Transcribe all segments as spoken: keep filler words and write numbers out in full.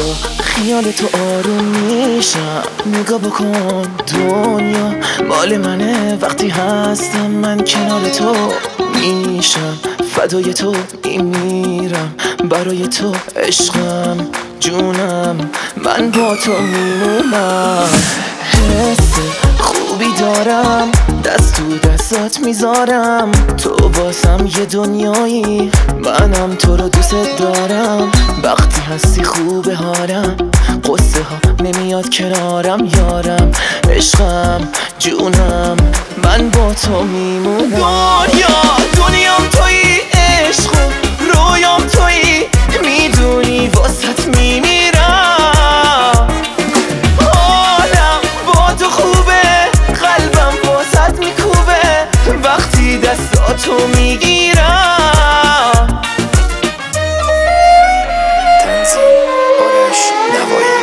با خیال تو آروم میشم. نگاه بکن دنیا مال منه، وقتی هستم من کنار تو میشم. فدای تو میمیرم، برای تو عشقم جونم، من با تو میمونم. حس خوبی دارم، دست تو دستات میذارم، تو واسم یه دنیایی، منم تو رو دوست دارم. وقتی هستی خوبه حالم، قصه ها نمیاد کنارم یارم، عشقم جونم، من با تو میمونم. دنیا دنیام تویی، عشقم رویام تویی، میدونی واسط میمیرم. حالم با تو خوبه، قلبم واسط میکوبه، وقتی دستاتو میگیرم. تنظیم آرش نوایی.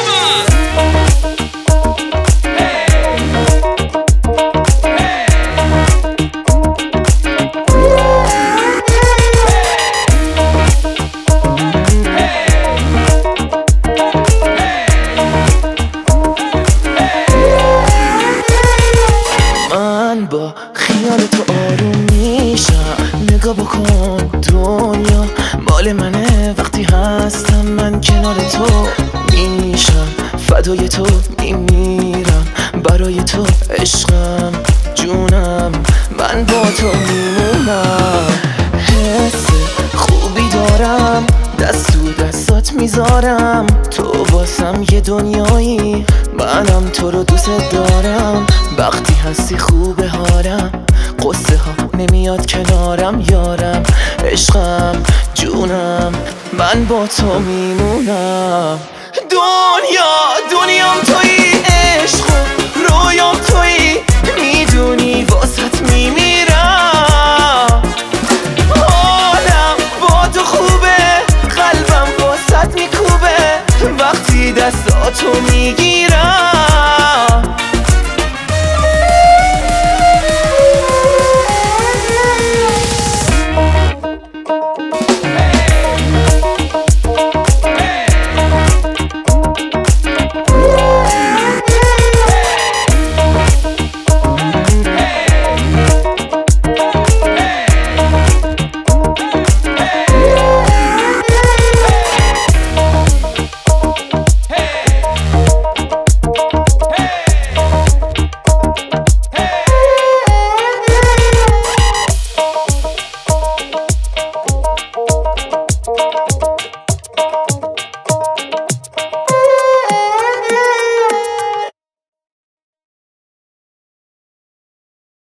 با خیال تو آروم میشم. نگاه بکن دنیا مال منه، وقتی هستم من کنار تو میشم. فدای تو میمیرم، برای تو عشقم جونم، من با تو میمونم. حس خوبی دارم، دست تو دستات میذارم، تو واسم یه دنیایی، منم تو رو دوست دارم. وقتی هستی خوبه حالم، قصه ها نمیاد کنارم یارم، عشقم جونم، من با تو میمونم. دنیا دنیام توی